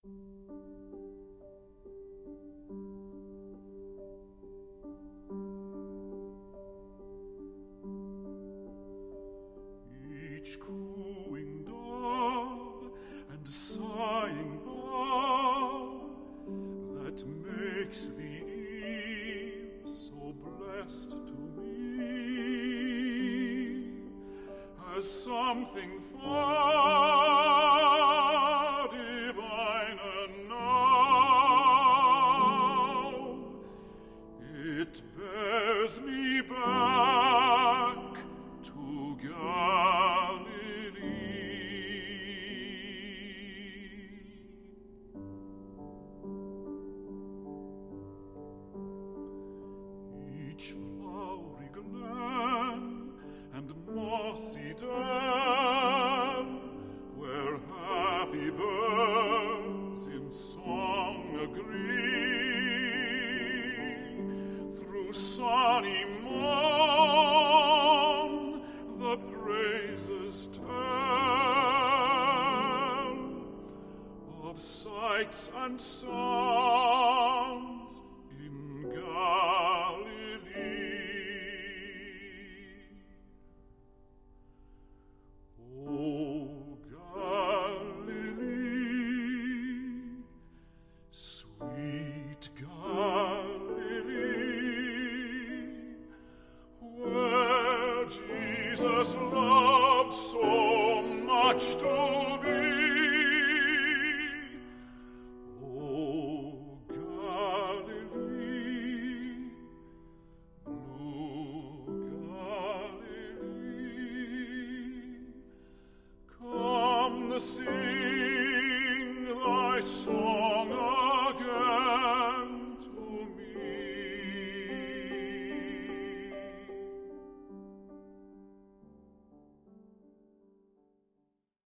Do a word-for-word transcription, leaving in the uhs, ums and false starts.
Each cooing dove and sighing bough that makes the eve so blessed to me has something far divine, and now it bears me back to each flowery glen and mossy dell, where happy birds in song agree, through sunny morn the praises tell of sights and sounds in Galilee. O Galilee, sweet Galilee, where Jesus loved so much to be. Sing thy song.